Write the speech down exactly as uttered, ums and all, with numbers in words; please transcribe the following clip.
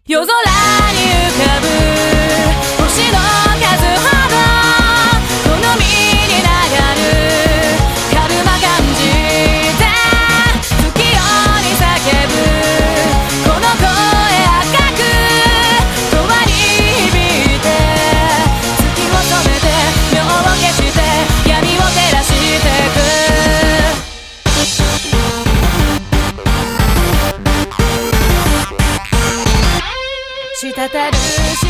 夜空に浮かぶ星の数ほど好みに流るカルマ感じて月夜に叫ぶこの声赤く永遠に響いて月を染めて夜を消して闇を照らしてく滴る